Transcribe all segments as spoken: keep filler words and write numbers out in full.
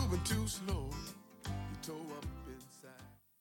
moving too slow. You toe up inside.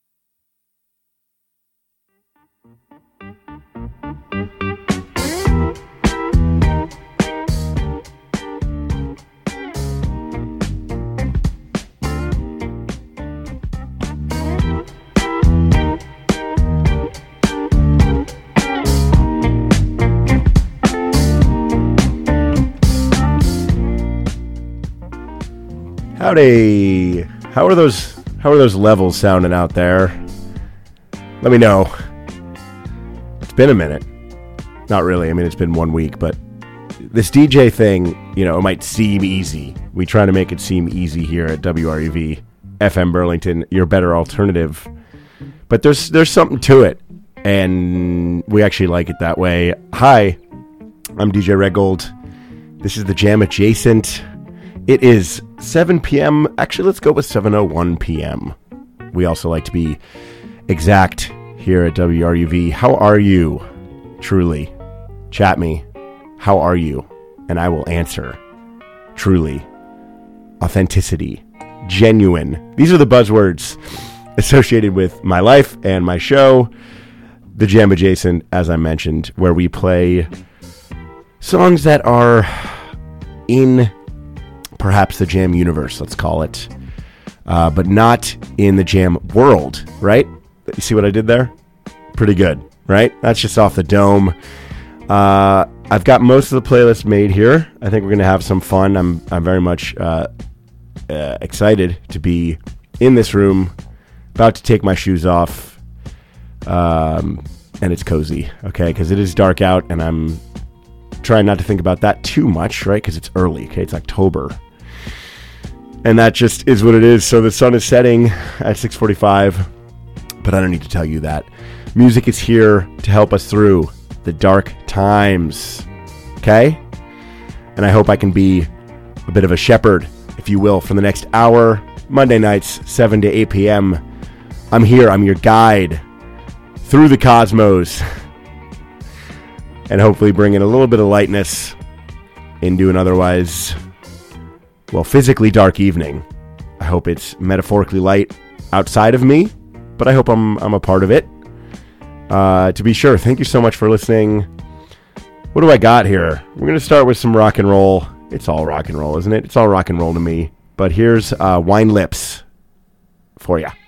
Howdy. How are those how are those levels sounding out there? Let me know. It's been a minute. Not really. I mean, it's been one week, but this D J thing, you know, it might seem easy. We try to make it seem easy here at W R U V F M Burlington, your better alternative. But there's there's something to it, and we actually like it that way. Hi, I'm D J Redgold. This is the Jam Adjacent. It is seven p.m. Actually, let's go with seven oh one p.m. We also like to be exact here at W R U V. How are you? Truly. Chat me. How are you? And I will answer. Truly. Authenticity. Genuine. These are the buzzwords associated with my life and my show, The Jam Adjacent, as I mentioned, where we play songs that are in perhaps the Jam universe, let's call it, uh, but not in the Jam world, right? You see what I did there? Pretty good, right? That's just off the dome. Uh, I've got most of the playlist made here. I think we're going to have some fun. I'm I'm very much uh, uh, excited to be in this room, about to take my shoes off, um, and it's cozy, okay? Because it is dark out, and I'm trying not to think about that too much, right? Because it's early, okay? It's October. And that just is what it is. So the sun is setting at six forty-five, but I don't need to tell you that. Music is here to help us through the dark times, okay? And I hope I can be a bit of a shepherd, if you will, for the next hour. Monday nights, seven to eight p.m. I'm here. I'm your guide through the cosmos. And hopefully bringing a little bit of lightness into an otherwise, well, physically dark evening. I hope it's metaphorically light outside of me, but I hope I'm I'm a part of it. Uh, to be sure, thank you so much for listening. What do I got here? We're going to start with some rock and roll. It's all rock and roll, isn't it? It's all rock and roll to me. But here's uh, Wine Lips for ya.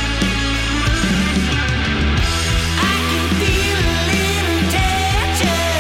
I can feel a little tension.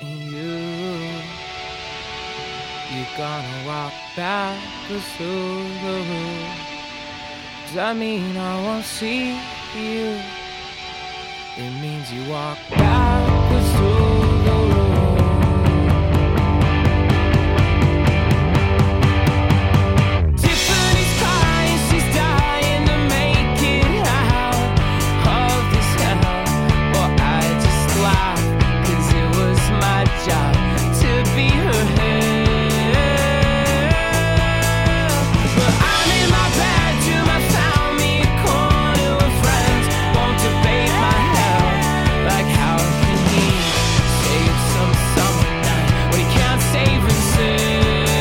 you. You're gonna walk backwards through the room. Does that mean I won't see you? It means you walk backwards through the room. Tiffany's crying, she's dying to make it out of this hell. Well, I just laugh, 'cause it was my job to be her hell. But I'm in my bedroom, I found me a corner with friends, won't debate my hell. Like how can he save some summer night when he can't save himself?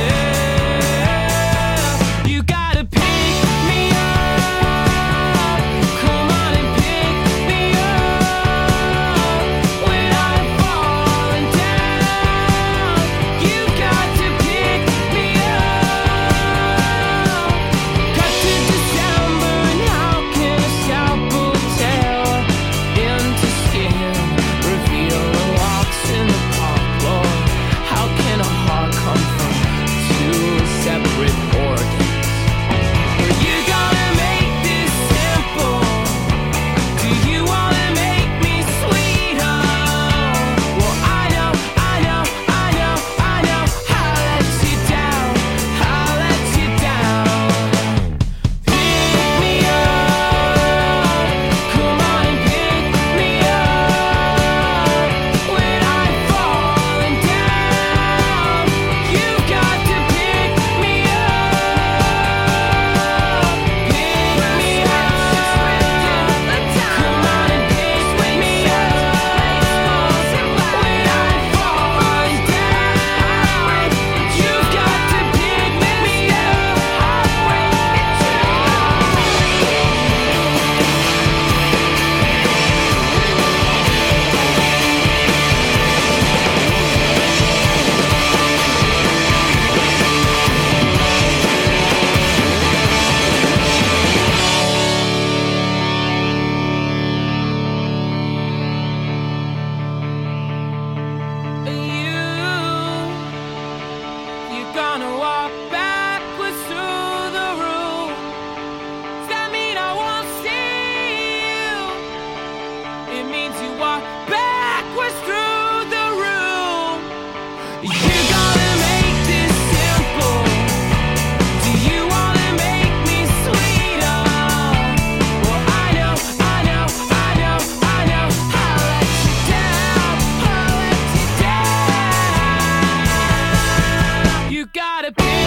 You gotta pick me up, come on and pick me up when I'm falling down. You got to pick me up. Cut to December, and how can a scalpel tear into skin? Reveal the walks in the park, Lord. How can a heart come from two separate organs? Are you gonna make this simple? Do you wanna make me sweeter? Well, I know, I know, I know, I know I let you down, I let you down. Pick me up, come on and pick me up when I'm falling down. You got to pick me up, pick me up. Come on and pick me up when I'm falling down. You got to pick me You, you're gonna walk backwards through the room. Does that mean I won't see you? It means you walk backwards through the room. You're gonna make this simple. Do you wanna make me sweeter? Well, I know, I know, I know, I know I let you down, I let you down. You gotta pick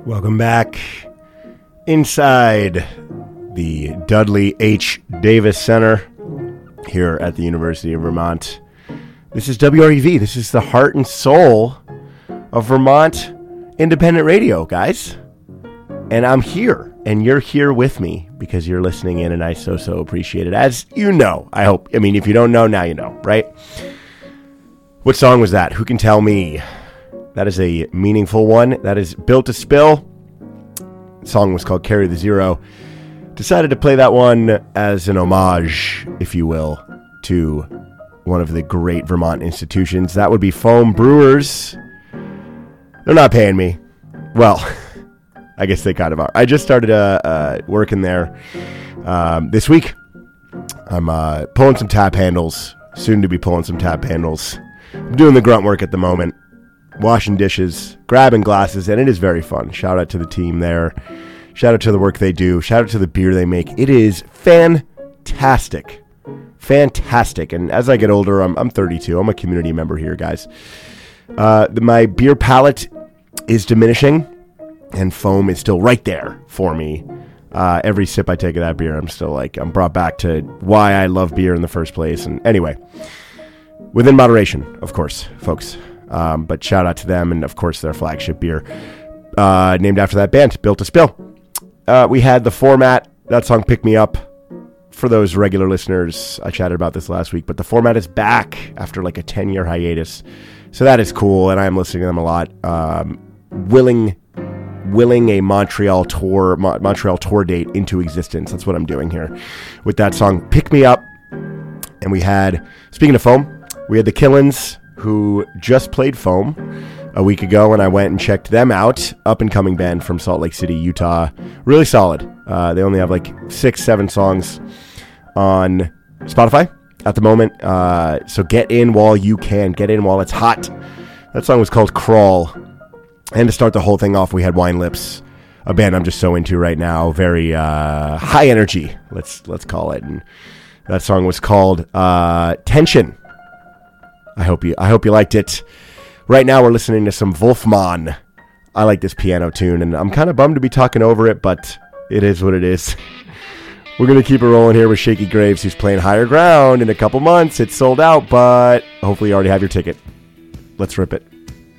Welcome back inside the Dudley H. Davis Center here at the University of Vermont. This is W R E V. This is the heart and soul of Vermont independent radio, guys. And I'm here, and you're here with me because you're listening in, and I so, so appreciate it. As you know, I hope. I mean, if you don't know, now you know, right? What song was that? Who can tell me? That is a meaningful one. That is Built to Spill. The song was called Carry the Zero. Decided to play that one as an homage, if you will, to one of the great Vermont institutions. That would be Foam Brewers. They're not paying me. Well, I guess they kind of are. I just started uh, uh, working there um, this week. I'm uh, pulling some tap handles. Soon to be pulling some tap handles. I'm doing the grunt work at the moment. Washing dishes, grabbing glasses, and it is very fun. Shout out to the team there. Shout out to the work they do. Shout out to the beer they make. It is fantastic. Fantastic. And as I get older, I'm, I'm thirty-two. I'm a community member here, guys. Uh, the, my beer palate is diminishing, and foam is still right there for me. Uh, every sip I take of that beer, I'm still like, I'm brought back to why I love beer in the first place. And anyway, within moderation, of course, folks. Um, but shout out to them, and of course their flagship beer, uh, named after that band, Built to Spill. Uh, we had the format, that song Pick Me Up. For those regular listeners, I chatted about this last week, but the format is back after like a ten-year hiatus. So that is cool, and I am listening to them a lot. Um, willing, willing a Montreal tour, Mo- Montreal tour date into existence. That's what I'm doing here with that song, Pick Me Up. And we had, speaking of foam, we had the Killins, who just played Foam a week ago, and I went and checked them out. Up-and-coming band from Salt Lake City, Utah. Really solid. Uh, they only have like six, seven songs on Spotify at the moment. Uh, so get in while you can. Get in while it's hot. That song was called Crawl. And to start the whole thing off, we had Wine Lips, a band I'm just so into right now. Very uh, high energy, let's let's call it. And that song was called uh, Tension. I hope you I hope you liked it. Right now we're listening to some Wolfman. I like this piano tune, and I'm kind of bummed to be talking over it, but it is what it is. We're going to keep it rolling here with Shaky Graves, who's playing Higher Ground in a couple months. It's sold out, but hopefully you already have your ticket. Let's rip it.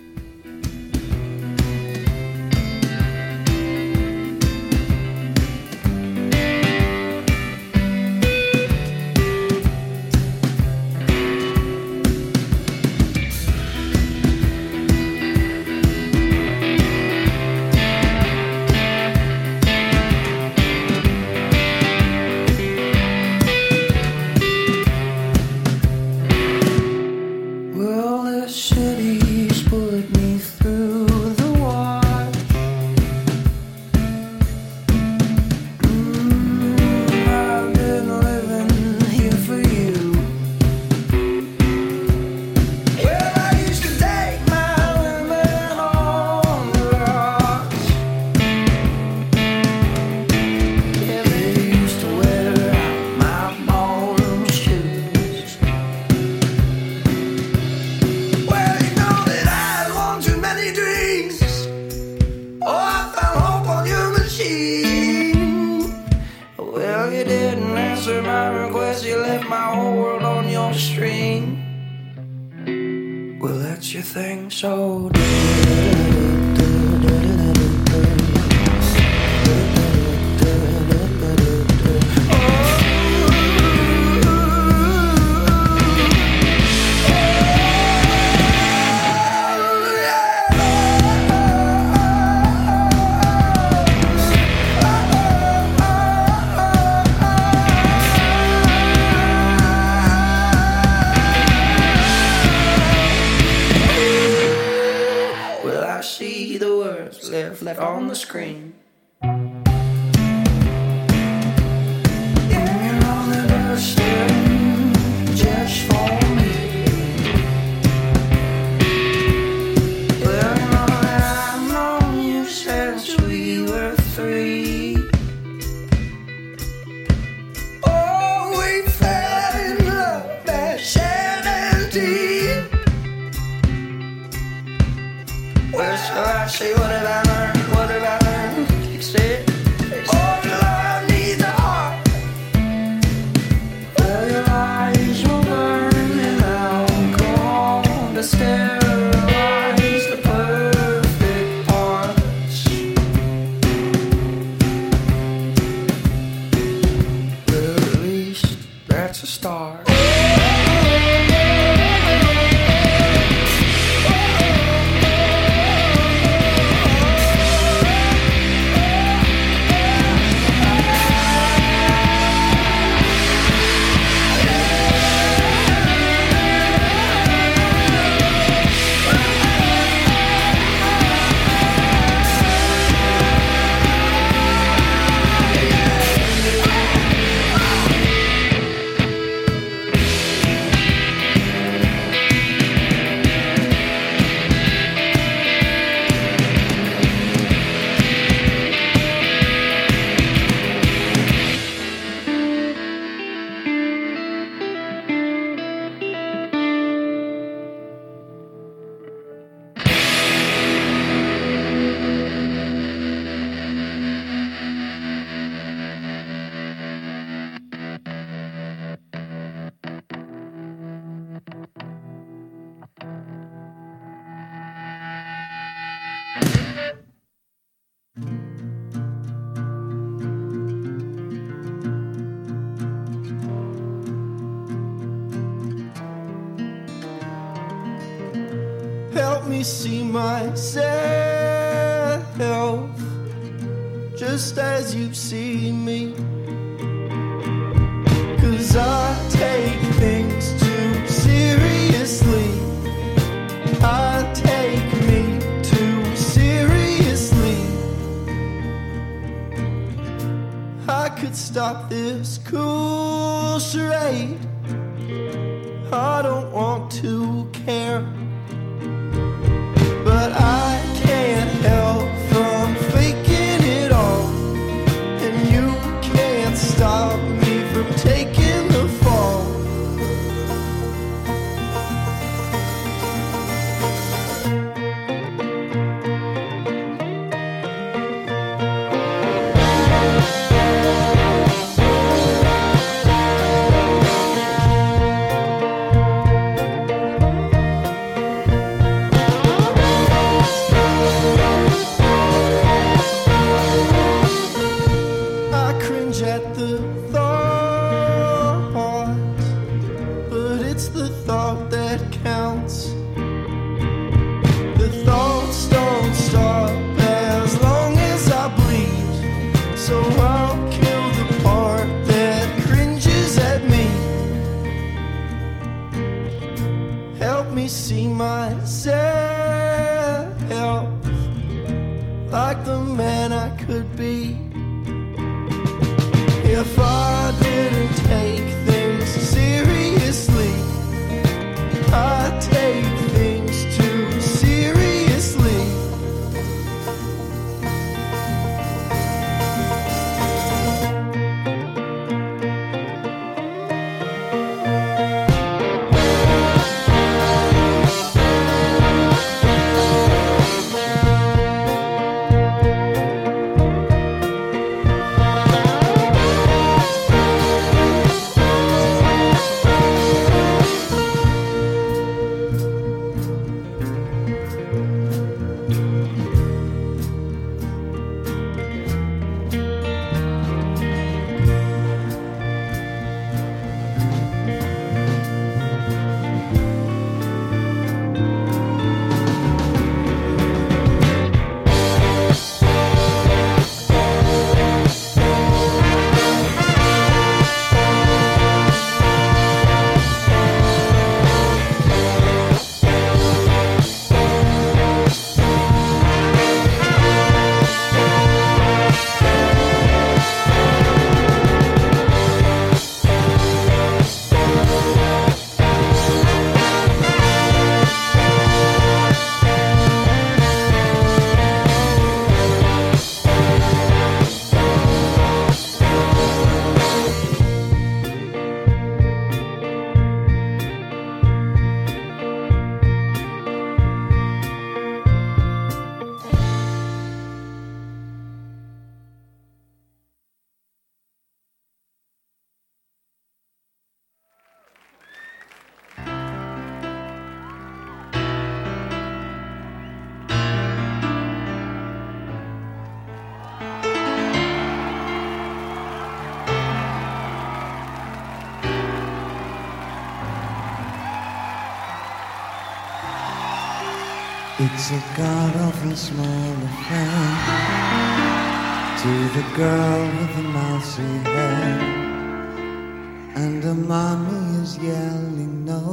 left on the screen. Say what have I learned? What have I me see myself just as you see me. 'Cause I take things too seriously. I take me too seriously. I could stop this cool charade. I don't want to care, but I can't help from faking it all, and you can't stop me from taking the fall. See myself like the man I could be if I didn't take things seriously. I take things too seriously. It's a god-awful small affair to the girl with the mousy hair, and her mommy is yelling no,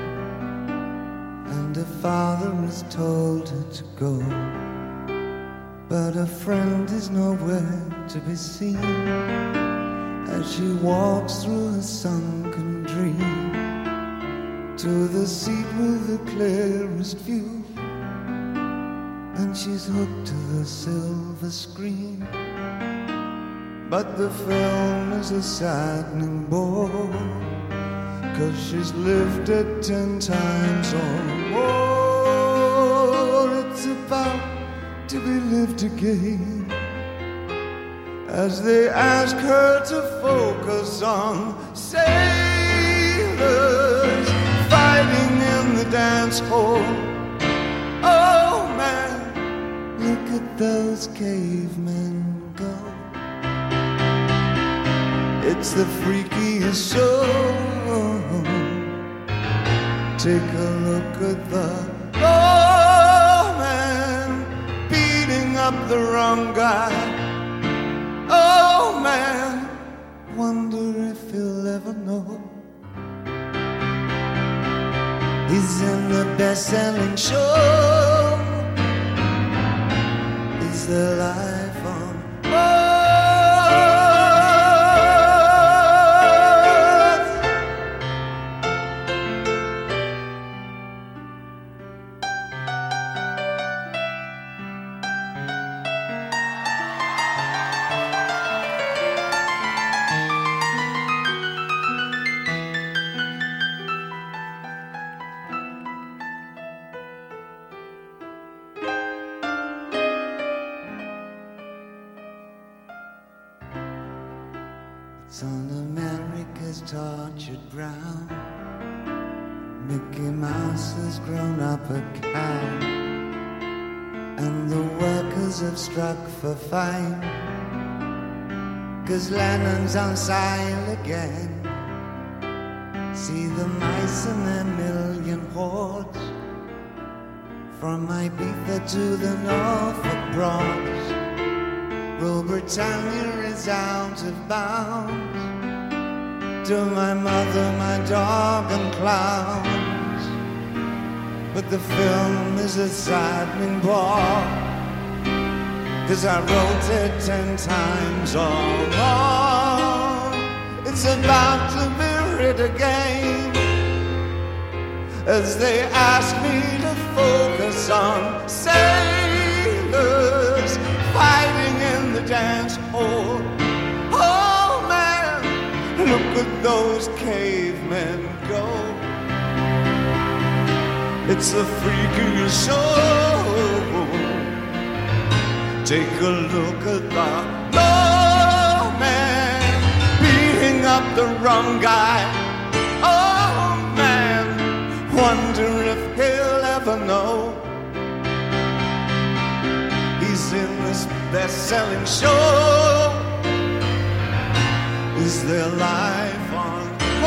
and her father has told her to go, but her friend is nowhere to be seen as she walks through her sunken dream to the seat with the clearest view. And she's hooked to the silver screen, but the film is a saddening bore, 'cause she's lived it ten times or more. It's about to be lived again as they ask her to focus on sailors fighting in the dance hall. Oh man, look at those cavemen go. It's the freakiest show. Take a look at the oh, the wrong guy. Oh man, wonder if he'll ever know. He's in the best-selling show. Is there life on Mars? It's on America's tortured ground. Mickey Mouse has grown up a cow, and the workers have struck for fine, 'cause Lennon's on sale again. See the mice in their million hordes, from Ibiza to the Norfolk Broads. Rule Britannia is out of bounds. To my mother, my dog and clowns. But the film is a saddening bore, 'cause I wrote it ten times or more. It's about to be writ again, as they ask me to focus on sailors fighting in the dance hall. Oh man, look at those cavemen go. It's the freakiest show. Take a look at the lawman beating up the wrong guy. Oh man, wonder if he'll ever know. He's in this best-selling show. Is there life on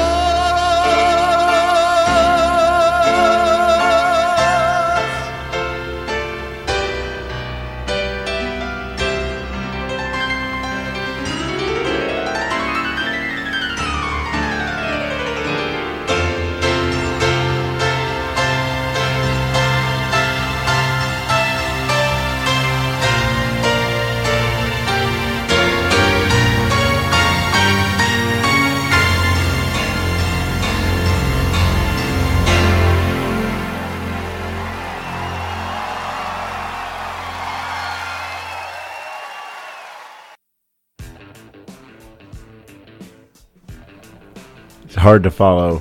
Hard to follow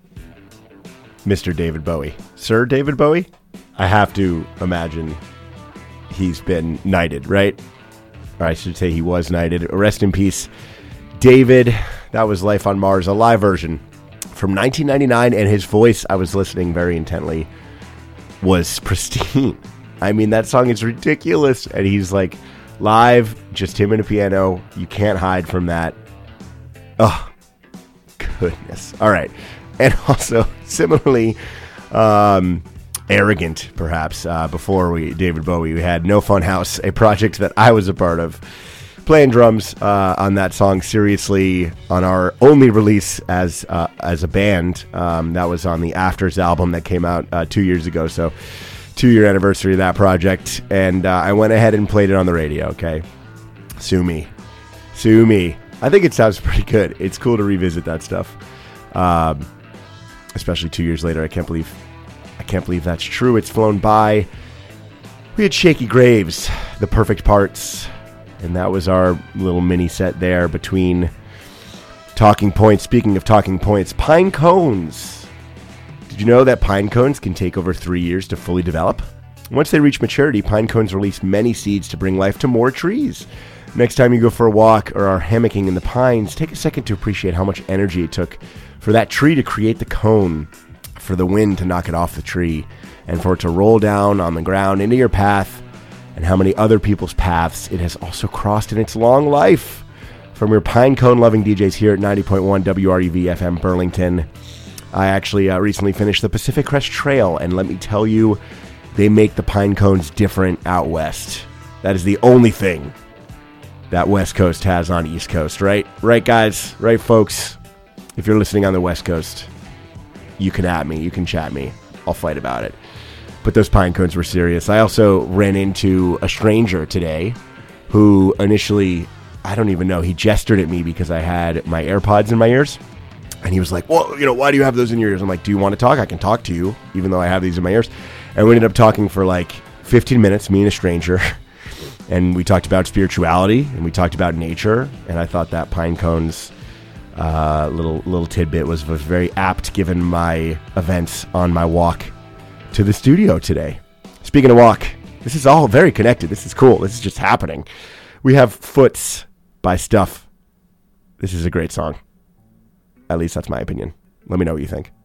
Mister David Bowie. Sir David Bowie? I have to imagine he's been knighted, right? Or I should say he was knighted. Rest in peace, David. That was Life on Mars, a live version from nineteen ninety-nine, and his voice, I was listening very intently, was pristine. I mean, that song is ridiculous, and he's like live, just him and a piano. You can't hide from that. Oh, goodness. All right. And also, similarly, um, arrogant, perhaps, uh, before we, David Bowie, we had No Fun House, a project that I was a part of, playing drums uh, on that song, seriously, on our only release as uh, as a band. Um, that was on the Afters album that came out uh, two years ago, so two-year anniversary of that project, and uh, I went ahead and played it on the radio, okay? Sue me. Sue me. I think it sounds pretty good. It's cool to revisit that stuff, um, especially two years later. I can't believe, I can't believe that's true. It's flown by. We had Shaky Graves, The Perfect Parts, and that was our little mini set there between talking points. Speaking of talking points, pine cones. Did you know that pine cones can take over three years to fully develop? Once they reach maturity, pine cones release many seeds to bring life to more trees. Next time you go for a walk or are hammocking in the pines, take a second to appreciate how much energy it took for that tree to create the cone, for the wind to knock it off the tree, and for it to roll down on the ground into your path, and how many other people's paths it has also crossed in its long life. From your pine cone loving D Js here at ninety point one W R U V F M Burlington, I actually uh, recently finished the Pacific Crest Trail, and let me tell you, they make the pine cones different out west. That is the only thing that West Coast has on East Coast, right? Right, guys? Right, folks? If you're listening on the West Coast, you can at me. You can chat me. I'll fight about it. But those pine cones were serious. I also ran into a stranger today who initially, I don't even know, he gestured at me because I had my AirPods in my ears. And he was like, well, you know, why do you have those in your ears? I'm like, do you want to talk? I can talk to you, even though I have these in my ears. And we ended up talking for like fifteen minutes, me and a stranger. And we talked about spirituality, and we talked about nature. And I thought that pine cones uh, little little tidbit was, was very apt given my events on my walk to the studio today. Speaking of walk, this is all very connected. This is cool. This is just happening. We have Foots by Stuff. This is a great song. At least that's my opinion. Let me know what you think.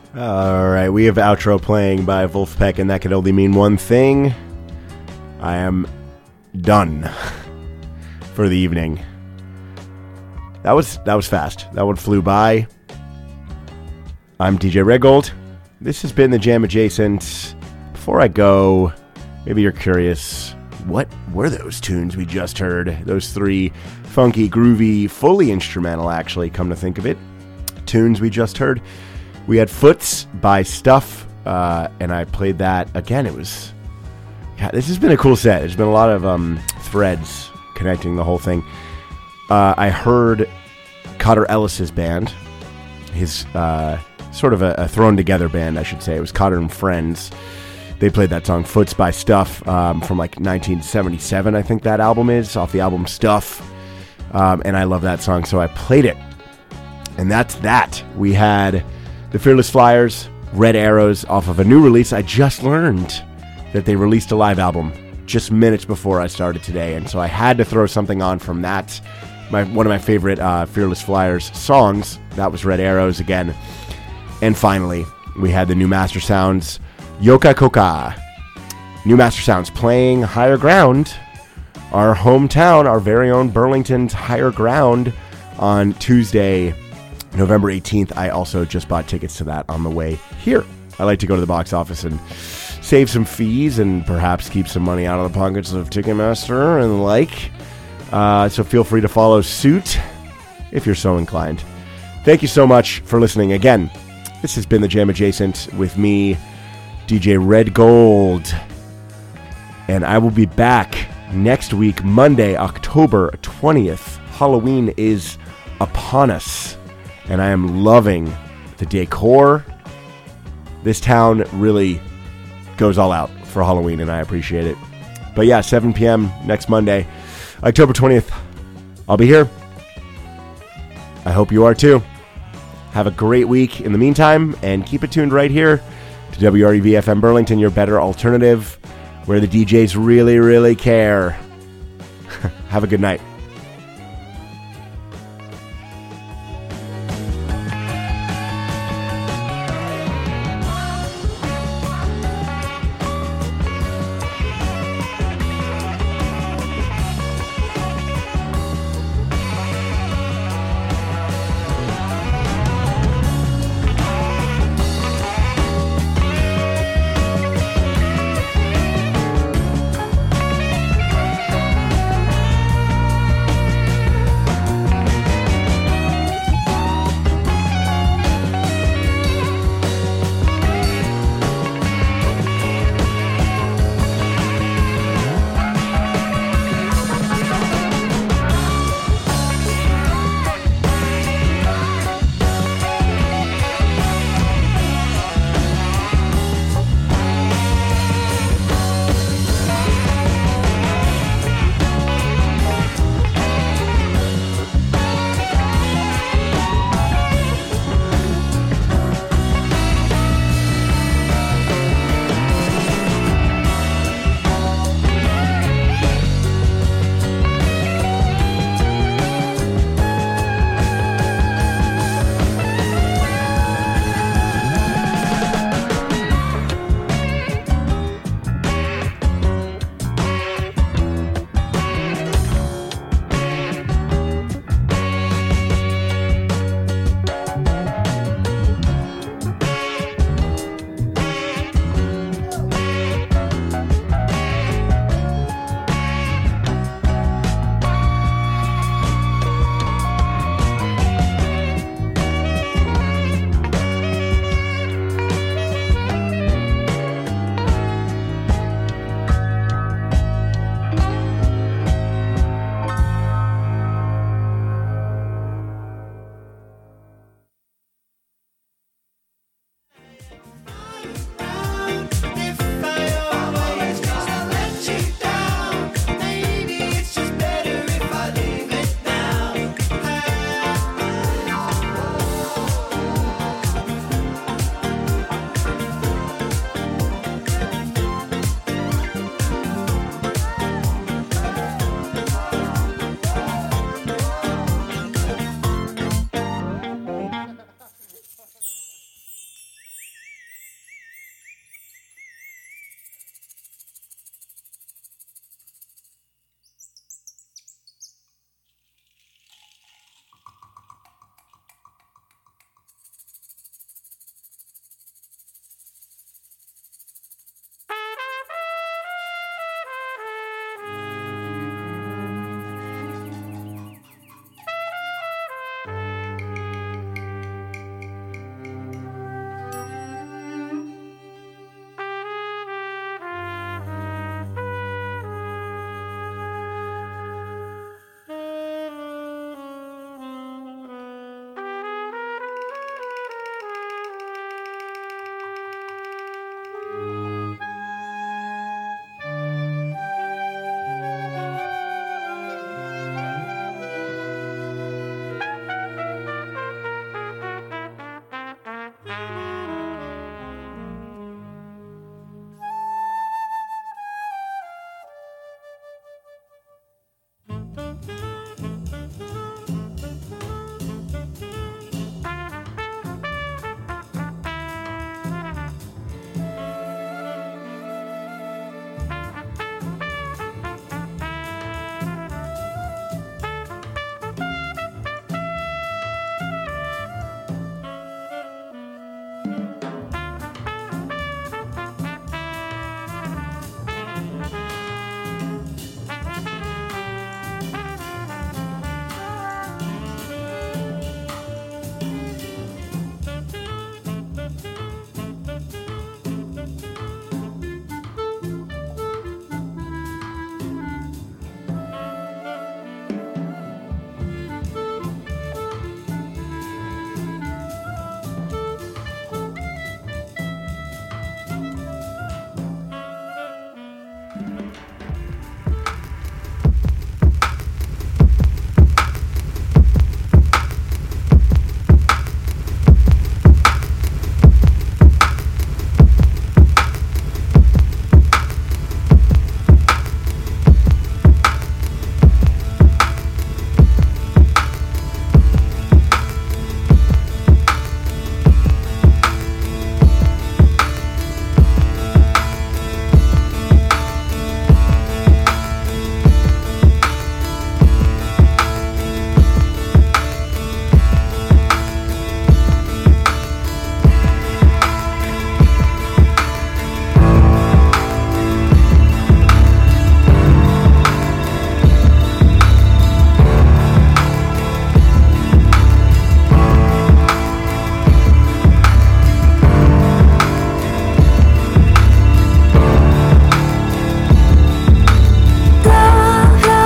All right, we have outro playing by Wolfpack, and that could only mean one thing. I am done for the evening. That was that was fast. That one flew by. I'm D J Redgold. This has been the Jam Adjacent. Before I go, maybe you're curious, what were those tunes we just heard? Those three funky, groovy, fully instrumental, actually, come to think of it, tunes we just heard. We had Foots by Stuff, uh, and I played that. Again, it was... Yeah, this has been a cool set. There's been a lot of um, threads connecting the whole thing. Uh, I heard Cotter Ellis's band, his uh, sort of a, a thrown-together band, I should say. It was Cotter and Friends. They played that song, Foots by Stuff, um, from like nineteen seventy-seven, I think that album is, off the album Stuff. Um, and I love that song, so I played it. And that's that. We had... The Fearless Flyers, Red Arrows, off of a new release. I just learned that they released a live album just minutes before I started today, and so I had to throw something on from that. My one of my favorite uh, Fearless Flyers songs. That was Red Arrows again. And finally, we had the New Master Sounds, Yoka Koka. New Master Sounds playing Higher Ground, our hometown, our very own Burlington's Higher Ground, on Tuesday, November eighteenth. I also just bought tickets to that on the way here. I like to go to the box office and save some fees and perhaps keep some money out of the pockets of Ticketmaster and the like. Uh, so feel free to follow suit if you're so inclined. Thank you so much for listening. Again, this has been the Jam Adjacent with me, D J Redgold. And I will be back next week, Monday, October twentieth. Halloween is upon us. And I am loving the decor. This town really goes all out for Halloween, and I appreciate it. But yeah, seven p.m. next Monday, October twentieth. I'll be here. I hope you are too. Have a great week in the meantime, and keep it tuned right here to W R E V F M Burlington, your better alternative, where the D Js really, really care. Have a good night.